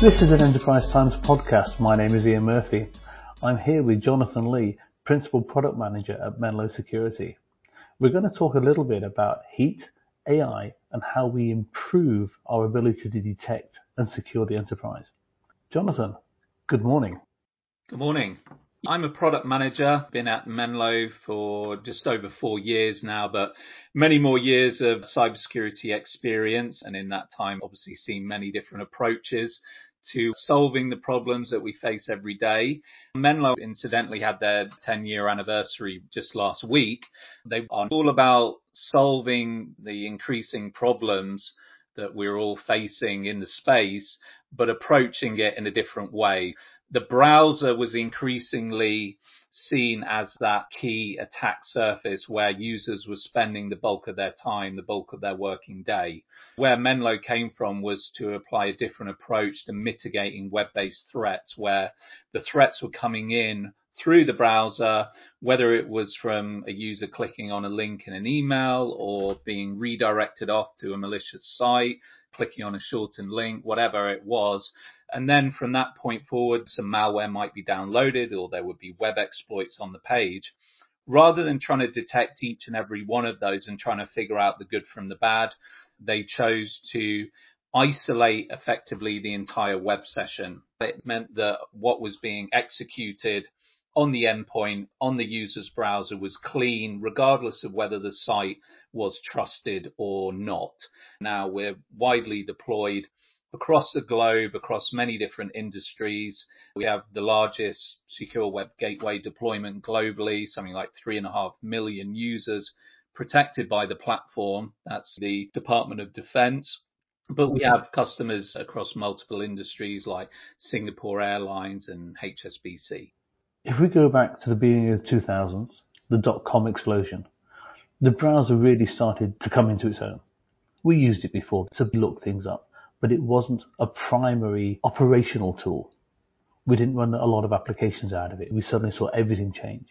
This is an Enterprise Times podcast. My name is Ian Murphy. I'm here with Jonathan Lee, Principal Product Manager at Menlo Security. We're going to talk a little bit about heat, AI, and how we improve our ability to detect and secure the enterprise. Jonathan, good morning. Good morning. I'm a product manager, been at Menlo for just over 4 years now, but many more years of cybersecurity experience. And in that time, obviously seen many different approaches to solving the problems that we face every day. Menlo incidentally had their 10-year anniversary just last week. They are all about solving the increasing problems that we're all facing in the space, but approaching it in a different way. The browser was increasingly seen as that key attack surface where users were spending the bulk of their time, the bulk of their working day. Where Menlo came from was to apply a different approach to mitigating web-based threats, where the threats were coming in through the browser, whether it was from a user clicking on a link in an email or being redirected off to a malicious site, clicking on a shortened link, whatever it was. And then from that point forward, some malware might be downloaded or there would be web exploits on the page. Rather than trying to detect each and every one of those and trying to figure out the good from the bad, they chose to isolate effectively the entire web session. It meant that what was being executed on the endpoint, on the user's browser was clean, regardless of whether the site was trusted or not. Now we're widely deployed across the globe, across many different industries. We have the largest secure web gateway deployment globally, something like 3.5 million users protected by the platform. That's the Department of Defense. But we have customers across multiple industries like Singapore Airlines and HSBC. If we go back to the beginning of the 2000s, the dot-com explosion, the browser really started to come into its own. We used it before to look things up, but it wasn't a primary operational tool. We didn't run a lot of applications out of it. We suddenly saw everything change.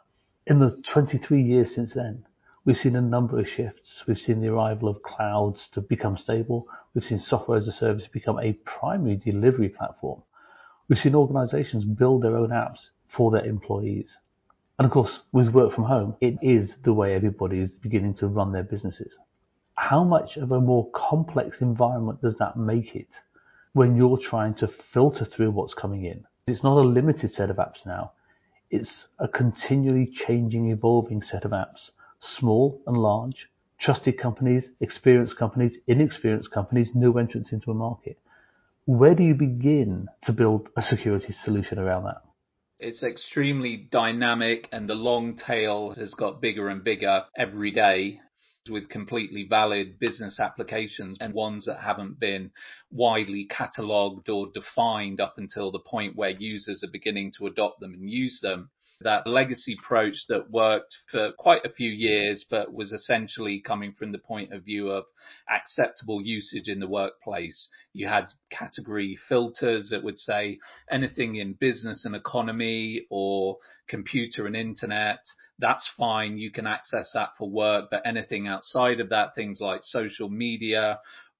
In the 23 years since then, we've seen a number of shifts. We've seen the arrival of clouds to become stable. We've seen software as a service become a primary delivery platform. We've seen organizations build their own apps for their employees. And of course, with work from home, it is the way everybody is beginning to run their businesses. How much of a more complex environment does that make it when you're trying to filter through what's coming in? It's not a limited set of apps now. It's a continually changing, evolving set of apps. Small and large, trusted companies, experienced companies, inexperienced companies, new entrants into a market. Where do you begin to build a security solution around that? It's extremely dynamic and the long tail has got bigger and bigger every day, with completely valid business applications and ones that haven't been widely catalogued or defined up until the point where users are beginning to adopt them and use them. That legacy approach that worked for quite a few years, but was essentially coming from the point of view of acceptable usage in the workplace. You had category filters that would say anything in business and economy or computer and internet, that's fine. You can access that for work, but anything outside of that, things like social media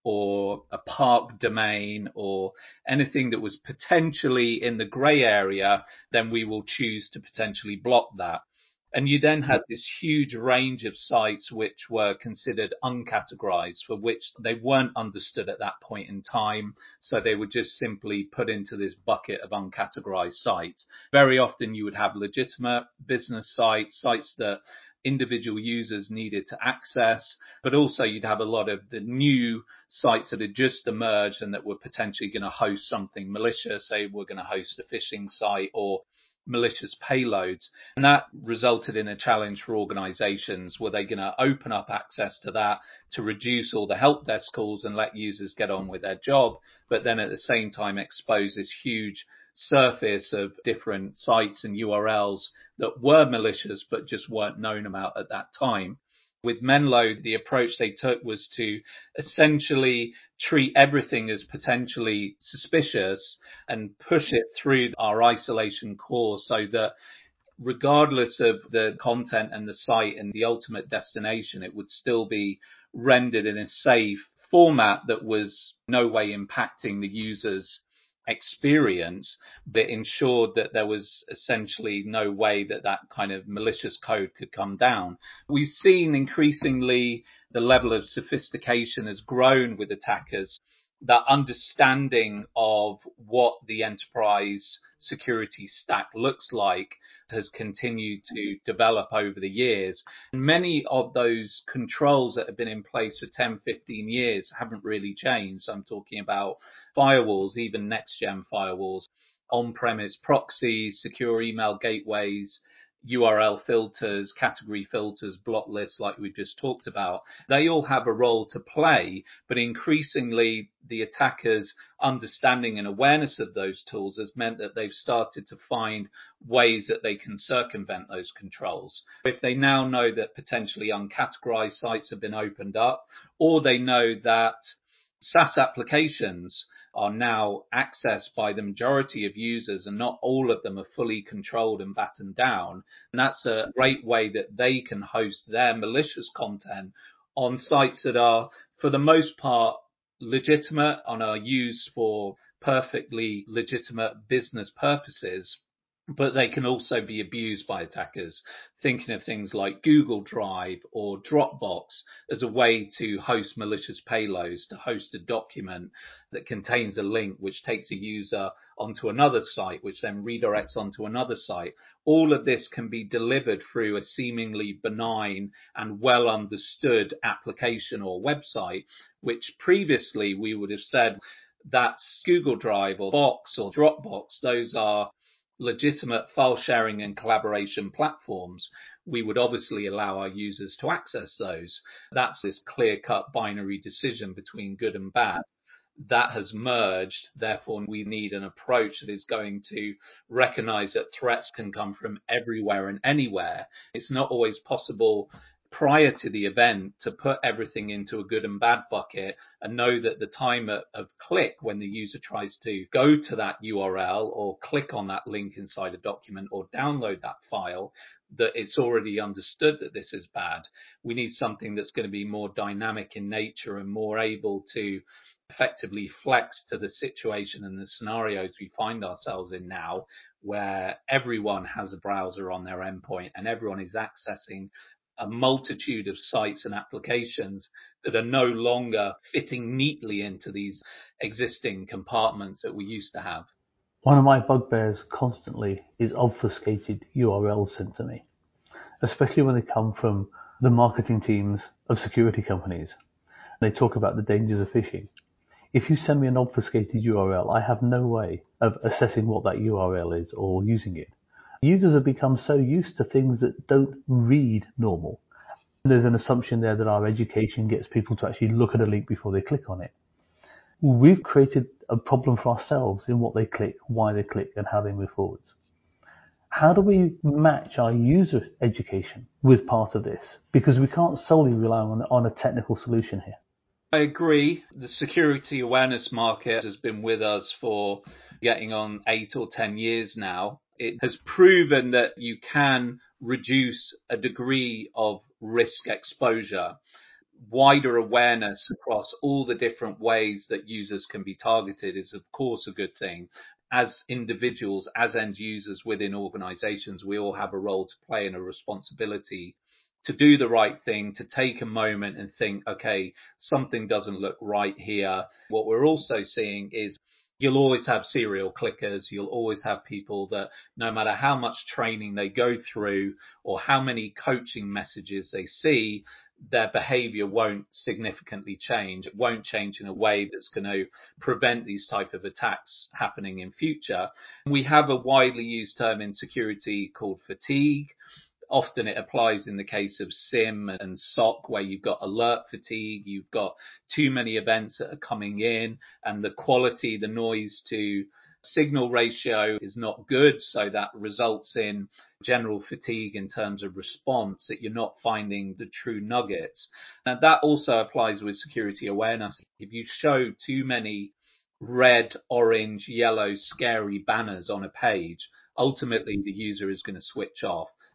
or a park domain or anything that was potentially in the grey area, then we will choose to potentially block that. And you then had this huge range of sites which were considered uncategorized, for which they weren't understood at that point in time. So they were just simply put into this bucket of uncategorized sites. Very often you would have legitimate business sites, sites that individual users needed to access, but also you'd have a lot of the new sites that had just emerged and that were potentially going to host something malicious. Say we're going to host a phishing site or malicious payloads. And that resulted in a challenge for organizations. Were they going to open up access to that to reduce all the help desk calls and let users get on with their job, but then at the same time expose this huge surface of different sites and URLs that were malicious but just weren't known about at that time? With Menlo, the approach they took was to essentially treat everything as potentially suspicious and push it through our isolation core so that regardless of the content and the site and the ultimate destination, it would still be rendered in a safe format that was no way impacting the user's experience, but ensured that there was essentially no way that that kind of malicious code could come down. We've seen increasingly the level of sophistication has grown with attackers. That understanding of what the enterprise security stack looks like has continued to develop over the years. Many of those controls that have been in place for 10, 15 years haven't really changed. I'm talking about firewalls, even next-gen firewalls, on-premise proxies, secure email gateways, URL filters, category filters, block lists like we've just talked about. They all have a role to play, but increasingly the attackers' understanding and awareness of those tools has meant that they've started to find ways that they can circumvent those controls. If they now know that potentially uncategorized sites have been opened up, or they know that SaaS applications are now accessed by the majority of users and not all of them are fully controlled and battened down. And that's a great way that they can host their malicious content on sites that are, for the most part, legitimate and are used for perfectly legitimate business purposes. But they can also be abused by attackers, thinking of things like Google Drive or Dropbox as a way to host malicious payloads, to host a document that contains a link which takes a user onto another site, which then redirects onto another site. All of this can be delivered through a seemingly benign and well understood application or website, which previously we would have said that's Google Drive or Box or Dropbox. Those are legitimate file sharing and collaboration platforms. We would obviously allow our users to access those. That's this clear-cut binary decision between good and bad. That has merged. Therefore, we need an approach that is going to recognize that threats can come from everywhere and anywhere. It's not always possible prior to the event to put everything into a good and bad bucket and know that the time of click when the user tries to go to that URL or click on that link inside a document or download that file, that it's already understood that this is bad. We need something that's going to be more dynamic in nature and more able to effectively flex to the situation and the scenarios we find ourselves in now, where everyone has a browser on their endpoint and everyone is accessing a multitude of sites and applications that are no longer fitting neatly into these existing compartments that we used to have. One of my bugbears constantly is obfuscated URLs sent to me, especially when they come from the marketing teams of security companies. They talk about the dangers of phishing. If you send me an obfuscated URL, I have no way of assessing what that URL is or using it. Users have become so used to things that don't read normal. There's an assumption there that our education gets people to actually look at a link before they click on it. We've created a problem for ourselves in what they click, why they click, and how they move forwards. How do we match our user education with part of this? Because we can't solely rely on a technical solution here. I agree. The security awareness market has been with us for getting on 8 or 10 years now. It has proven that you can reduce a degree of risk exposure. Wider awareness across all the different ways that users can be targeted is, of course, a good thing. As individuals, as end users within organizations, we all have a role to play and a responsibility to do the right thing, to take a moment and think, okay, something doesn't look right here. What we're also seeing is you'll always have serial clickers. You'll always have people that no matter how much training they go through or how many coaching messages they see, their behavior won't significantly change. It won't change in a way that's going to prevent these type of attacks happening in future. We have a widely used term in security called fatigue. Often it applies in the case of SIM and SOC, where you've got alert fatigue, you've got too many events that are coming in, and the quality, the noise to signal ratio is not good. So that results in general fatigue in terms of response, that you're not finding the true nuggets. And that also applies with security awareness. If you show too many red, orange, yellow, scary banners on a page, ultimately the user is going to switch off.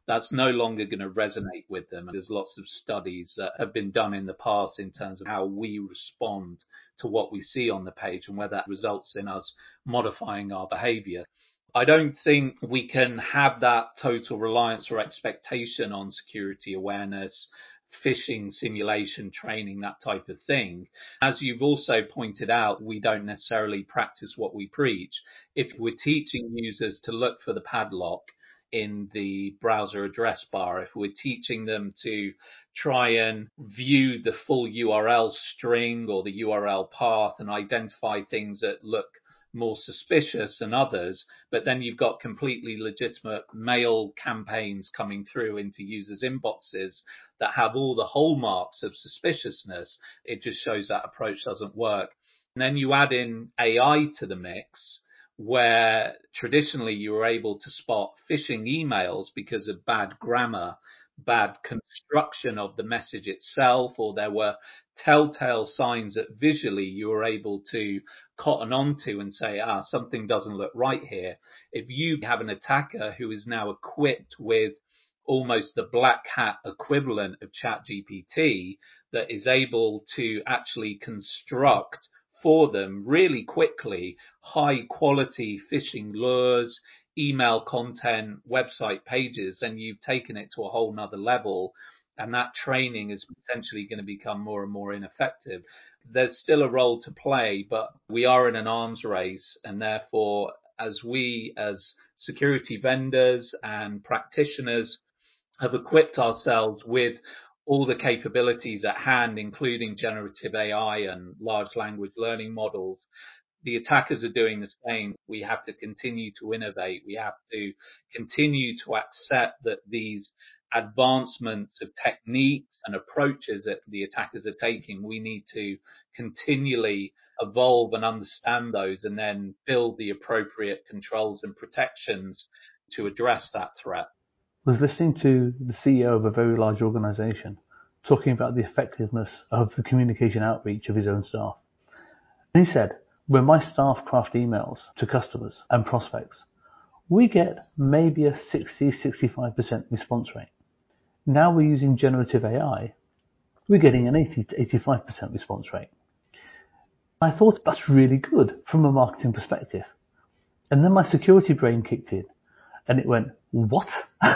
that's no longer going to resonate with them. There's lots of studies that have been done in the past in terms of how we respond to what we see on the page and whether that results in us modifying our behavior. I don't think we can have that total reliance or expectation on security awareness, phishing simulation training, that type of thing. As you've also pointed out, we don't necessarily practice what we preach. If we're teaching users to look for the padlock in the browser address bar, if we're teaching them to try and view the full URL string or the URL path and identify things that look more suspicious than others, but then you've got completely legitimate mail campaigns coming through into users' inboxes that have all the hallmarks of suspiciousness, it just shows that approach doesn't work. And then you add in AI to the mix, where traditionally you were able to spot phishing emails because of bad grammar, bad construction of the message itself, or there were telltale signs that visually you were able to cotton onto and say, something doesn't look right here. If you have an attacker who is now equipped with almost the black hat equivalent of ChatGPT that is able to actually construct for them really quickly high quality phishing lures, email content, website pages, and you've taken it to a whole nother level. And that training is potentially going to become more and more ineffective. There's still a role to play, but we are in an arms race. And therefore, as we, as security vendors and practitioners, have equipped ourselves with all the capabilities at hand, including generative AI and large language learning models, the attackers are doing the same. We have to continue to innovate. We have to continue to accept that these advancements of techniques and approaches that the attackers are taking, we need to continually evolve and understand those and then build the appropriate controls and protections to address that threat. I was listening to the CEO of a very large organization talking about the effectiveness of the communication outreach of his own staff. And he said, when my staff craft emails to customers and prospects, we get maybe a 60-65% response rate. Now we're using generative AI, we're getting an 80 to 85% response rate. I thought that's really good from a marketing perspective. And then my security brain kicked in and it went, what?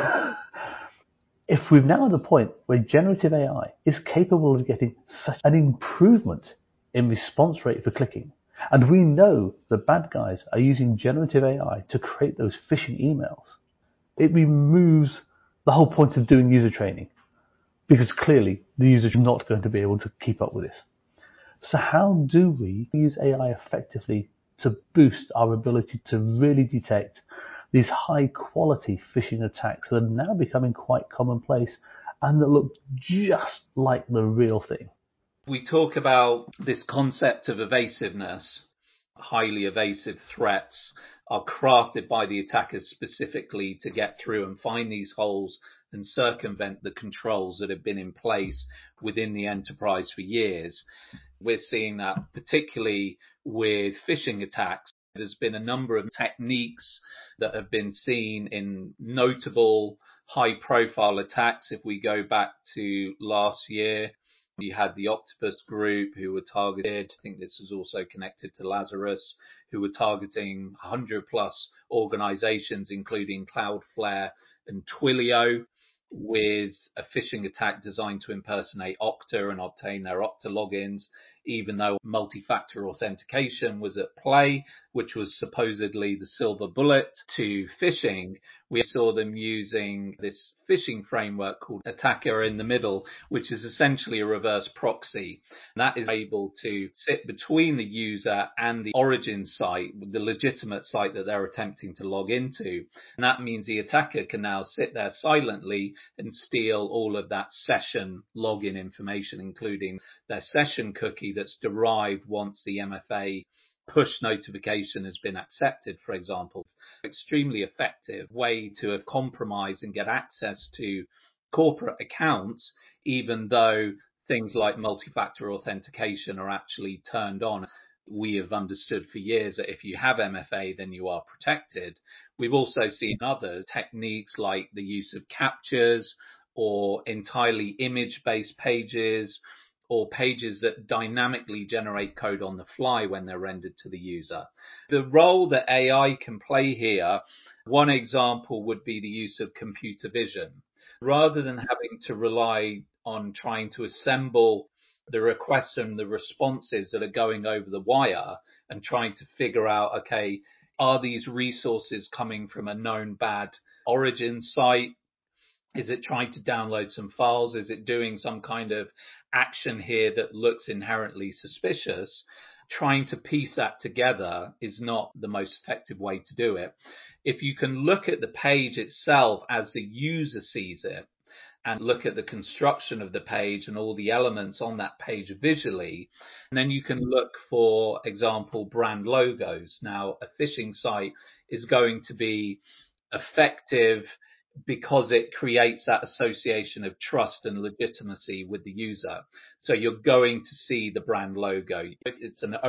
If we're now at the point where generative AI is capable of getting such an improvement in response rate for clicking, and we know the bad guys are using generative AI to create those phishing emails, it removes the whole point of doing user training, because clearly the user's not going to be able to keep up with this. So how do we use AI effectively to boost our ability to really detect these high quality phishing attacks that are now becoming quite commonplace and that look just like the real thing? We talk about this concept of evasiveness. Highly evasive threats are crafted by the attackers specifically to get through and find these holes and circumvent the controls that have been in place within the enterprise for years. We're seeing that particularly with phishing attacks. There's been a number of techniques that have been seen in notable high-profile attacks. If we go back to last year, you had the Octopus Group who were targeted. I think this was also connected to Lazarus, who were targeting 100 plus organizations, including Cloudflare and Twilio, with a phishing attack designed to impersonate Okta and obtain their Okta logins, even though multi-factor authentication was at play, which was supposedly the silver bullet to phishing. We saw them using this phishing framework called Attacker in the Middle, which is essentially a reverse proxy. And that is able to sit between the user and the origin site, the legitimate site that they're attempting to log into. And that means the attacker can now sit there silently and steal all of that session login information, including their session cookie that's derived once the MFA push notification has been accepted, for example. Extremely effective way to have compromised and get access to corporate accounts, even though things like multi-factor authentication are actually turned on. we have understood for years that if you have MFA, then you are protected. We've also seen other techniques like the use of captures or entirely image-based pages or pages that dynamically generate code on the fly when they're rendered to the user. The role that AI can play here, one example would be the use of computer vision. Rather than having to rely on trying to assemble the requests and the responses that are going over the wire and trying to figure out, okay, are these resources coming from a known bad origin site? Is it trying to download some files? Is it doing some kind of action here that looks inherently suspicious? Trying to piece that together is not the most effective way to do it. If you can look at the page itself as the user sees it, and look at the construction of the page and all the elements on that page visually. And then you can look for example, brand logos. Now, a phishing site is going to be effective because it creates that association of trust and legitimacy with the user. So you're going to see the brand logo. If it's an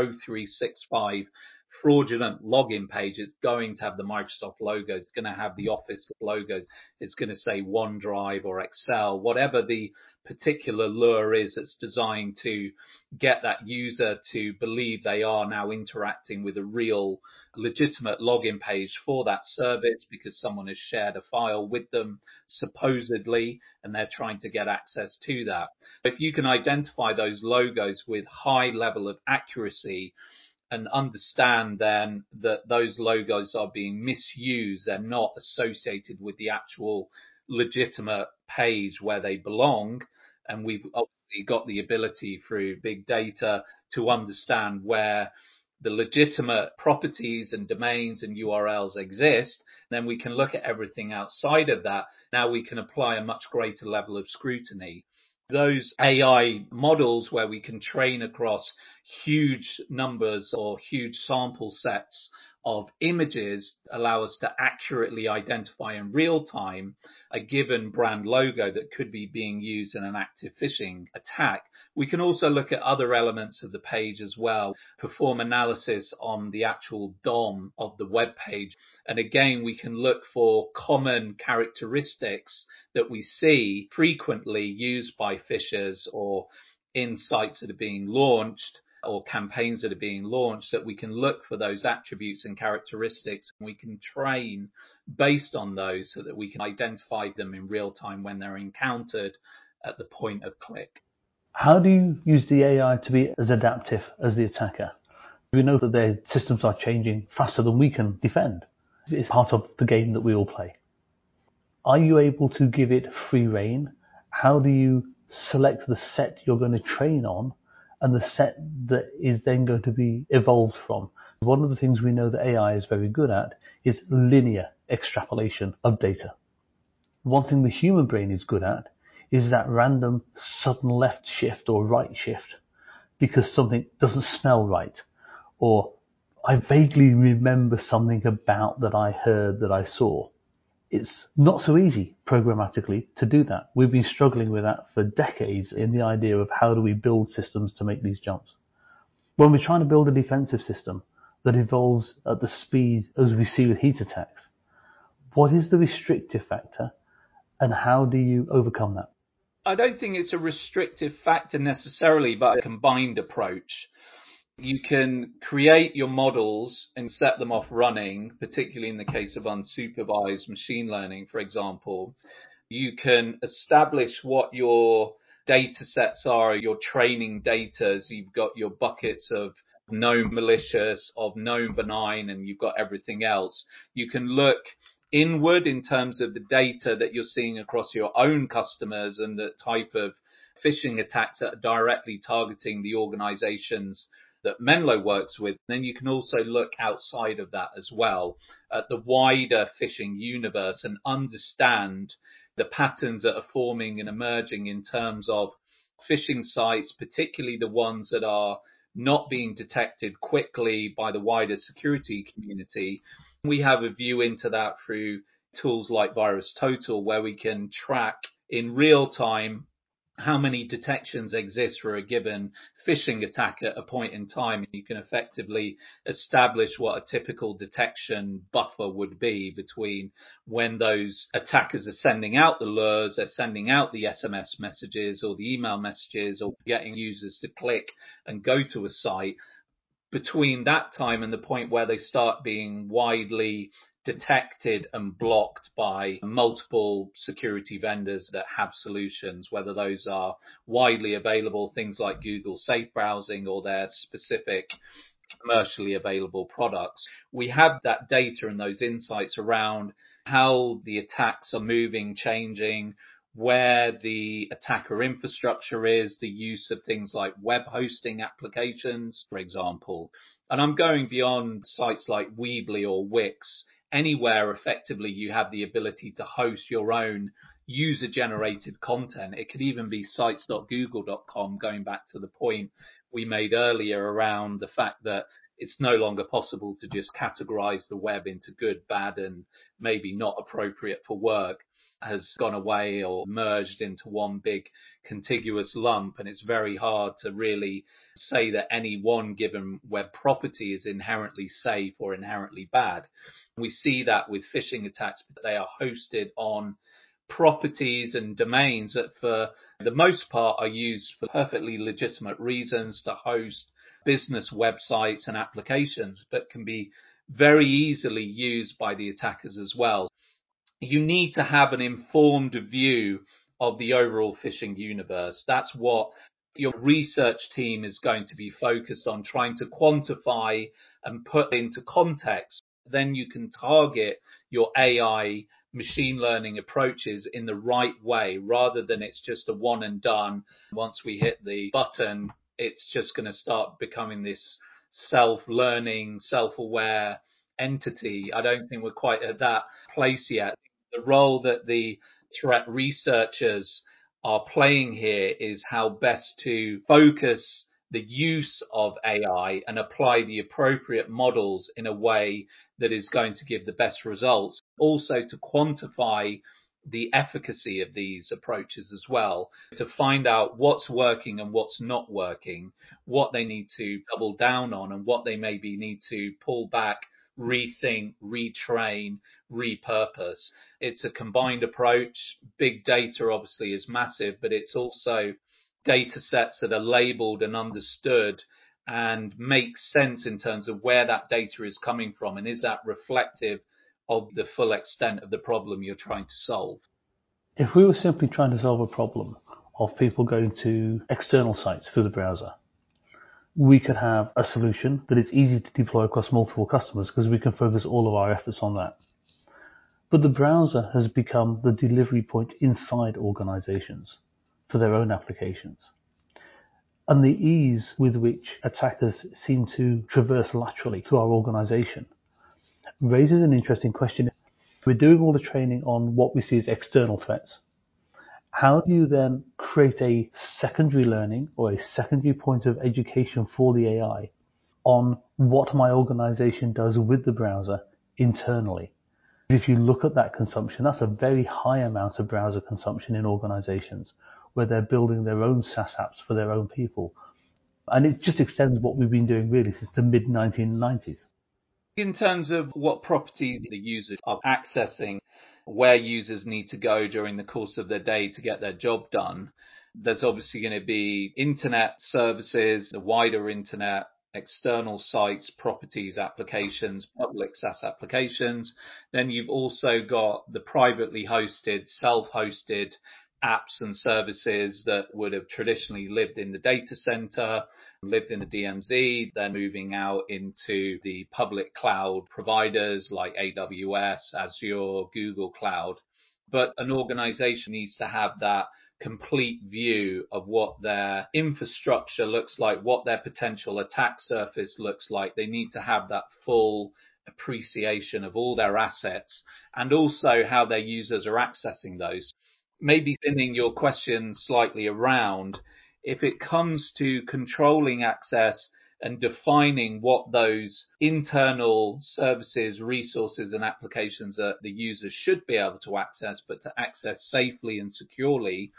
O365 fraudulent login page, it's going to have the Microsoft logos, it's going to have the Office logos, it's going to say OneDrive or Excel, whatever the particular lure is that's designed to get that user to believe they are now interacting with a real legitimate login page for that service because someone has shared a file with them supposedly and they're trying to get access to that. If you can identify those logos with high level of accuracy and understand then that those logos are being misused, they're not associated with the actual legitimate page where they belong. And we've obviously got the ability through big data to understand where the legitimate properties and domains and URLs exist. Then we can look at everything outside of that. Now we can apply a much greater level of scrutiny. Those AI models where we can train across huge numbers or huge sample sets of images allow us to accurately identify in real time a given brand logo that could be being used in an active phishing attack. We can also look at other elements of the page as well, perform analysis on the actual DOM of the web page. And again, we can look for common characteristics that we see frequently used by phishers or in sites that are being launched or campaigns that are being launched, that we can look for those attributes and characteristics and we can train based on those so that we can identify them in real time when they're encountered at the point of click. How do you use the AI to be as adaptive as the attacker? We know that their systems are changing faster than we can defend. It's part of the game that we all play. Are you able to give it free rein? How do you select the set you're going to train on and the set that is then going to be evolved from? One of the things we know that AI is very good at is linear extrapolation of data. One thing the human brain is good at is that random sudden left shift or right shift because something doesn't smell right, or I vaguely remember something about that I heard that I saw. It's not so easy programmatically to do that. We've been struggling with that for decades in the idea of how do we build systems to make these jumps. When we're trying to build a defensive system that evolves at the speed as we see with heat attacks, what is the restrictive factor and how do you overcome that? I don't think it's a restrictive factor necessarily, but a combined approach. You can create your models and set them off running, particularly in the case of unsupervised machine learning, for example. You can establish what your data sets are, your training data. So you've got your buckets of known malicious, of known benign, and you've got everything else. You can look inward in terms of the data that you're seeing across your own customers and the type of phishing attacks that are directly targeting the organizations that Menlo works with. Then you can also look outside of that as well at the wider phishing universe and understand the patterns that are forming and emerging in terms of phishing sites, particularly the ones that are not being detected quickly by the wider security community. We have a view into that through tools like VirusTotal, where we can track in real time how many detections exist for a given phishing attack at a point in time. You can effectively establish what a typical detection buffer would be between when those attackers are sending out the lures, they're sending out the SMS messages or the email messages, or getting users to click and go to a site. Between that time and the point where they start being widely detected and blocked by multiple security vendors that have solutions, whether those are widely available, things like Google Safe Browsing, or their specific commercially available products. We have that data and those insights around how the attacks are moving, changing, where the attacker infrastructure is, the use of things like web hosting applications, for example. And I'm going beyond sites like Weebly or Wix. Anywhere effectively you have the ability to host your own user-generated content. It could even be sites.google.com, going back to the point we made earlier around the fact that it's no longer possible to just categorize the web into good, bad, and maybe not appropriate for work, has gone away or merged into one big contiguous lump. And it's very hard to really say that any one given web property is inherently safe or inherently bad. We see that with phishing attacks, but they are hosted on properties and domains that for the most part are used for perfectly legitimate reasons to host business websites and applications, but can be very easily used by the attackers as well. You need to have an informed view of the overall phishing universe. That's what your research team is going to be focused on, trying to quantify and put into context. Then you can target your AI machine learning approaches in the right way, rather than it's just a one and done. Once we hit the button, it's just going to start becoming this self-learning, self-aware entity. I don't think we're quite at that place yet. The role that the threat researchers are playing here is how best to focus the use of AI and apply the appropriate models in a way that is going to give the best results. Also to quantify the efficacy of these approaches as well, to find out what's working and what's not working, what they need to double down on and what they maybe need to pull back, rethink, retrain, repurpose. It's a combined approach. Big data obviously is massive, but it's also data sets that are labeled and understood and make sense in terms of where that data is coming from, and is that reflective of the full extent of the problem you're trying to solve. If we were simply trying to solve a problem of people going to external sites through the browser, we could have a solution that is easy to deploy across multiple customers because we can focus all of our efforts on that. But the browser has become the delivery point inside organizations for their own applications. And the ease with which attackers seem to traverse laterally through our organization raises an interesting question. We're doing all the training on what we see as external threats. How do you then create a secondary learning or a secondary point of education for the AI on what my organization does with the browser internally? If you look at that consumption, that's a very high amount of browser consumption in organizations where they're building their own SaaS apps for their own people. And it just extends what we've been doing really since the mid-1990s. In terms of what properties the users are accessing, where users need to go during the course of their day to get their job done, there's obviously going to be internet services, the wider internet, external sites, properties, applications, public SaaS applications. Then you've also got the privately hosted, self-hosted apps and services that would have traditionally lived in the data center, lived in the DMZ. They're moving out into the public cloud providers like AWS, Azure, Google Cloud. But an organization needs to have that complete view of what their infrastructure looks like, what their potential attack surface looks like. They need to have that full appreciation of all their assets and also how their users are accessing those. Maybe spinning your question slightly around, if it comes to controlling access and defining what those internal services, resources and applications that the users should be able to access, but to access safely and securely,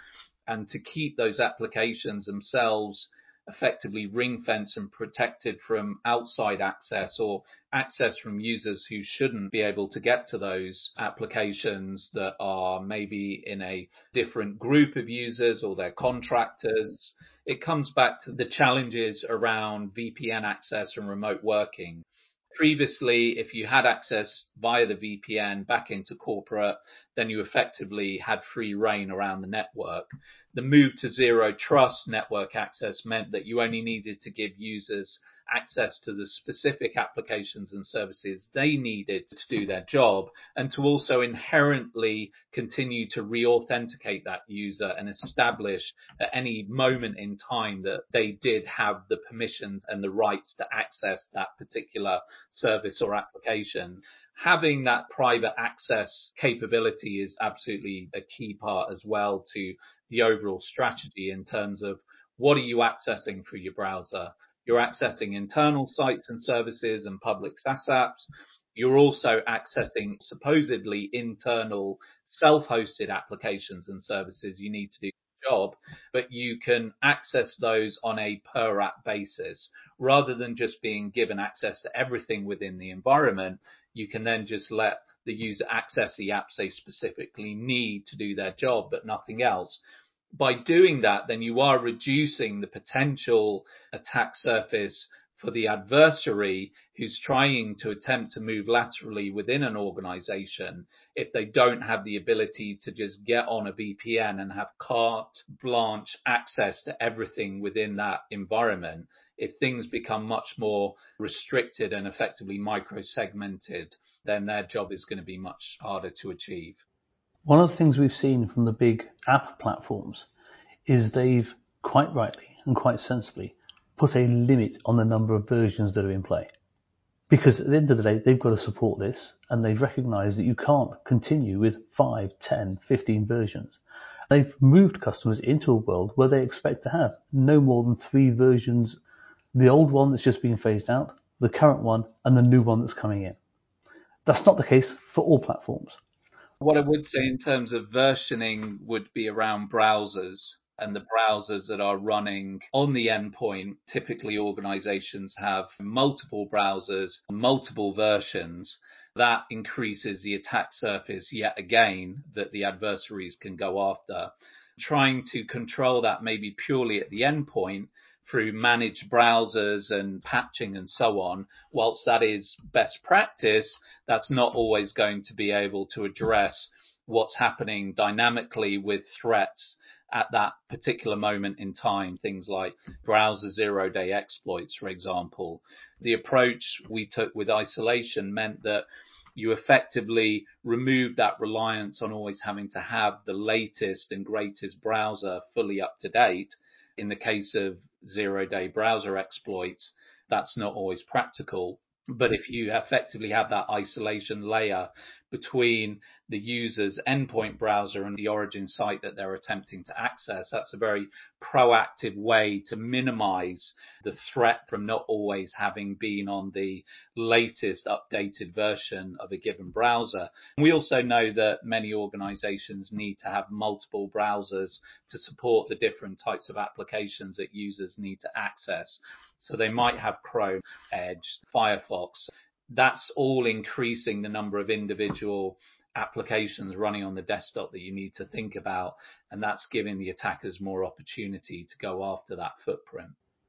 and to keep those applications themselves effectively ring-fenced and protected from outside access or access from users who shouldn't be able to get to those applications that are maybe in a different group of users or they're contractors. It comes back to the challenges around VPN access and remote working. Previously, if you had access via the VPN back into corporate, then you effectively had free reign around the network. The move to zero trust network access meant that you only needed to give users access to the specific applications and services they needed to do their job, and to also inherently continue to re-authenticate that user and establish at any moment in time that they did have the permissions and the rights to access that particular service or application. Having that private access capability is absolutely a key part as well to the overall strategy in terms of what are you accessing through your browser. You're accessing internal sites and services and public SaaS apps. You're also accessing supposedly internal self-hosted applications and services you need to do your job, but you can access those on a per app basis rather than just being given access to everything within the environment. You can then just let the user access the apps they specifically need to do their job, but nothing else. By doing that, then you are reducing the potential attack surface for the adversary who's trying to attempt to move laterally within an organization if they don't have the ability to just get on a VPN and have carte blanche access to everything within that environment. If things become much more restricted and effectively micro-segmented, then their job is going to be much harder to achieve. One of the things we've seen from the big app platforms is they've quite rightly and quite sensibly put a limit on the number of versions that are in play. Because at the end of the day, they've got to support this, and they've recognised that you can't continue with 5, 10, 15 versions. They've moved customers into a world where they expect to have no more than 3 versions, the old one that's just being phased out, the current one, and the new one that's coming in. That's not the case for all platforms. What I would say in terms of versioning would be around browsers and the browsers that are running on the endpoint. Typically, organizations have multiple browsers, multiple versions. That increases the attack surface yet again that the adversaries can go after. Trying to control that maybe purely at the endpoint through managed browsers and patching and so on, whilst that is best practice, that's not always going to be able to address what's happening dynamically with threats at that particular moment in time. Things like browser zero-day exploits, for example. The approach we took with isolation meant that you effectively remove that reliance on always having to have the latest and greatest browser fully up to date. In the case of zero-day browser exploits, that's not always practical. But if you effectively have that isolation layer between the user's endpoint browser and the origin site that they're attempting to access, that's a very proactive way to minimize the threat from not always having been on the latest updated version of a given browser. We also know that many organizations need to have multiple browsers to support the different types of applications that users need to access. So they might have Chrome, Edge, Firefox. That's all increasing the number of individual applications running on the desktop that you need to think about, and that's giving the attackers more opportunity to go after that footprint.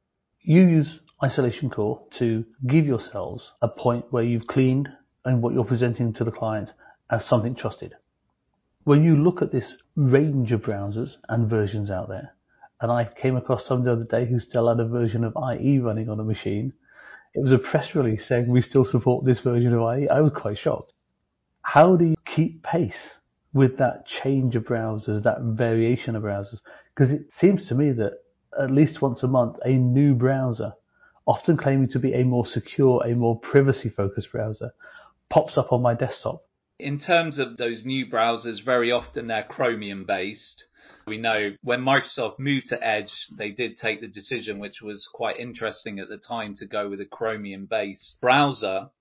You use Isolation Core to give yourselves a point where you've cleaned and what you're presenting to the client as something trusted. When you look at this range of browsers and versions out there, and I came across someone the other day who still had a version of IE running on a machine. It was a press release saying we still support this version of IE. I was quite shocked. How do you keep pace with that change of browsers, that variation of browsers? Because it seems to me that at least once a month, a new browser, often claiming to be a more secure, a more privacy-focused browser, pops up on my desktop. In terms of those new browsers, very often they're Chromium-based. We know when Microsoft moved to Edge, they did take the decision, which was quite interesting at the time, to go with a Chromium-based browser.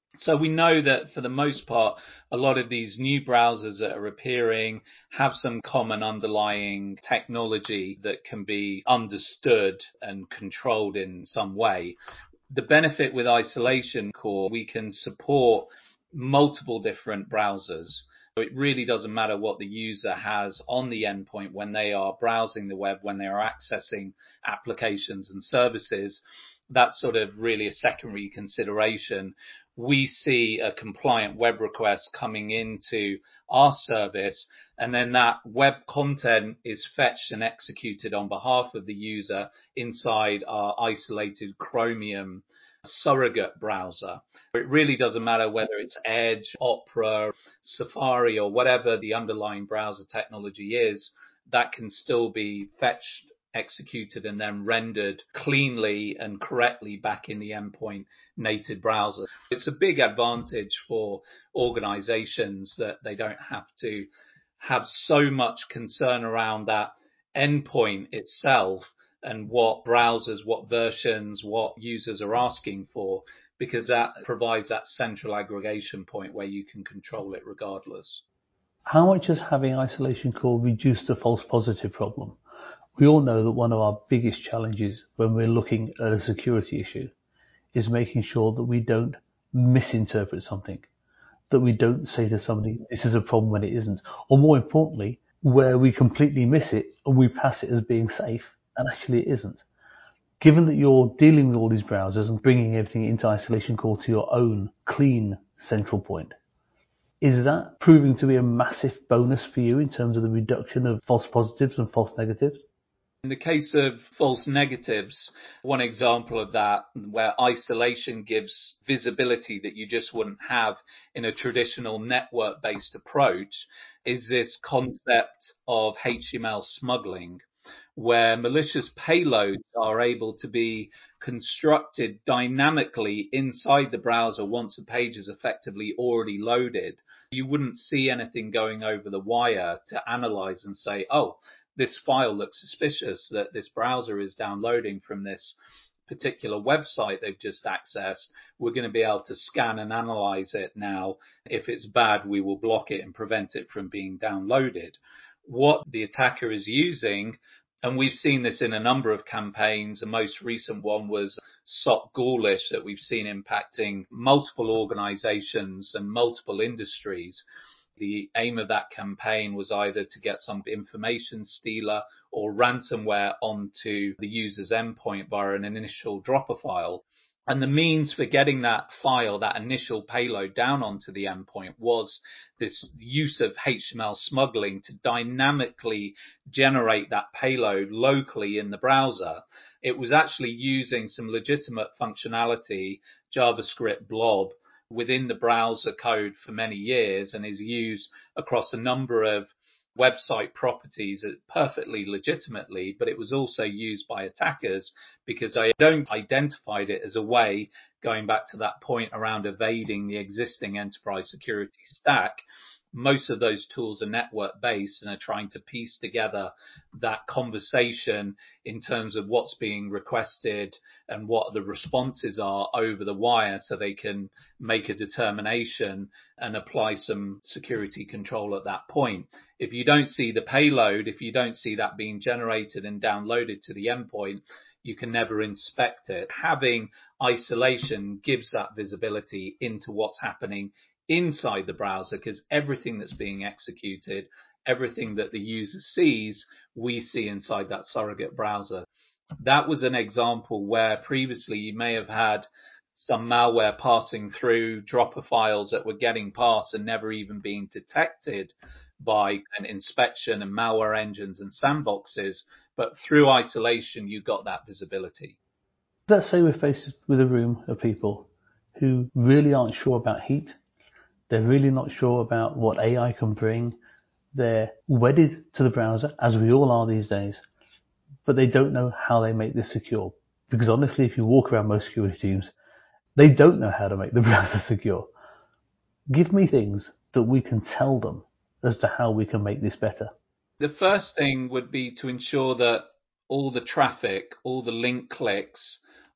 So we know that for the most part, a lot of these new browsers that are appearing have some common underlying technology that can be understood and controlled in some way. The benefit with Isolation Core, we can support multiple different browsers. So it really doesn't matter what the user has on the endpoint when they are browsing the web, when they are accessing applications and services. That's sort of really a secondary consideration. We see a compliant web request coming into our service, and then that web content is fetched and executed on behalf of the user inside our isolated Chromium surrogate browser. It really doesn't matter whether it's Edge, Opera, Safari, or whatever the underlying browser technology is, that can still be fetched, executed, and then rendered cleanly and correctly back in the endpoint native browser. It's a big advantage for organizations that they don't have to have so much concern around that endpoint itself and what browsers, what versions, what users are asking for, because that provides that central aggregation point where you can control it regardless. How much has having Isolation Core reduced the false positive problem? We all know that one of our biggest challenges when we're looking at a security issue is making sure that we don't misinterpret something, that we don't say to somebody, this is a problem when it isn't, or more importantly, where we completely miss it and we pass it as being safe and actually it isn't. Given that you're dealing with all these browsers and bringing everything into Isolation Core to your own clean central point, is that proving to be a massive bonus for you in terms of the reduction of false positives and false negatives? In the case of false negatives, one example of that where isolation gives visibility that you just wouldn't have in a traditional network-based approach is this concept of HTML smuggling, where malicious payloads are able to be constructed dynamically inside the browser once a page is effectively already loaded. You wouldn't see anything going over the wire to analyze and say, oh, this file looks suspicious that this browser is downloading from this particular website they've just accessed. We're going to be able to scan and analyze it now. If it's bad, we will block it and prevent it from being downloaded. What the attacker is using, and we've seen this in a number of campaigns, the most recent one was SOC Ghoulish that we've seen impacting multiple organizations and multiple industries. The aim of that campaign was either to get some information stealer or ransomware onto the user's endpoint via an initial dropper file. And the means for getting that file, that initial payload down onto the endpoint was this use of HTML smuggling to dynamically generate that payload locally in the browser. It was actually using some legitimate functionality, JavaScript blob, within the browser code for many years and is used across a number of website properties perfectly legitimately, but it was also used by attackers because they don't identified it as a way, going back to that point around evading the existing enterprise security stack. Most of those tools are network based and are trying to piece together that conversation in terms of what's being requested and what the responses are over the wire so they can make a determination and apply some security control at that point. If you don't see the payload, if you don't see that being generated and downloaded to the endpoint, you can never inspect it. Having isolation gives that visibility into what's happening inside the browser, because everything that's being executed, everything that the user sees, we see inside that surrogate browser. That was an example where previously you may have had some malware passing through dropper files that were getting past and never even being detected by an inspection and malware engines and sandboxes. But through isolation, you got that visibility. Let's say we're faced with a room of people who really aren't sure about heat. They're really not sure about what AI can bring. They're wedded to the browser, as we all are these days, but they don't know how they make this secure. Because honestly, if you walk around most security teams, they don't know how to make the browser secure. Give me things that we can tell them as to how we can make this better. The first thing would be to ensure that all the traffic, all the link clicks,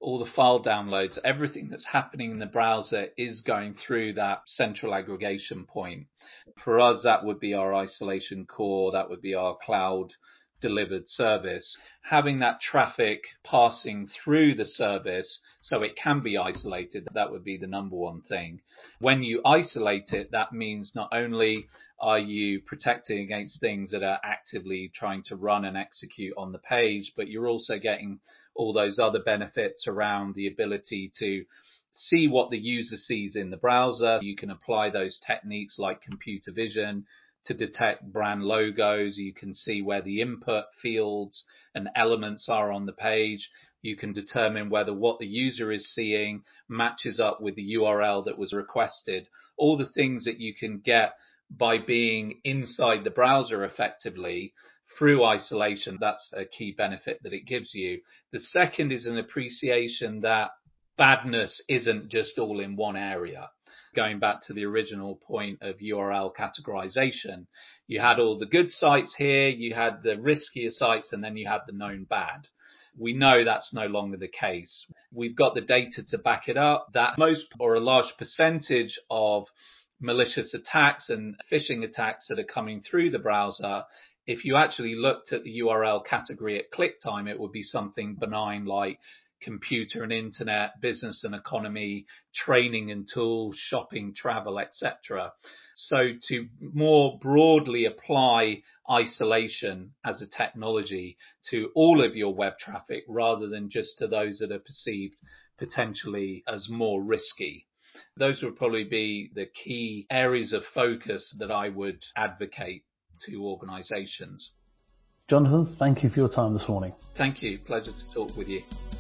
all the file downloads, everything that's happening in the browser is going through that central aggregation point. For us, that would be our isolation core, that would be our cloud delivered service. Having that traffic passing through the service so it can be isolated, that would be the number one thing. When you isolate it, that means not only are you protecting against things that are actively trying to run and execute on the page, but you're also getting all those other benefits around the ability to see what the user sees in the browser. You can apply those techniques like computer vision to detect brand logos. You can see where the input fields and elements are on the page. You can determine whether what the user is seeing matches up with the URL that was requested. All the things that you can get by being inside the browser effectively through isolation. That's a key benefit that it gives you. The second is an appreciation that badness isn't just all in one area. Going back to the original point of URL categorization, you had all the good sites here, you had the riskier sites, and then you had the known bad. We know that's no longer the case. We've got the data to back it up that most or a large percentage of malicious attacks and phishing attacks that are coming through the browser, if you actually looked at the URL category at click time, it would be something benign like computer and internet, business and economy, training and tools, shopping, travel, etc. So to more broadly apply isolation as a technology to all of your web traffic rather than just to those that are perceived potentially as more risky. Those would probably be the key areas of focus that I would advocate to organizations. Jonathan, thank you for your time this morning. Thank you. Pleasure to talk with you.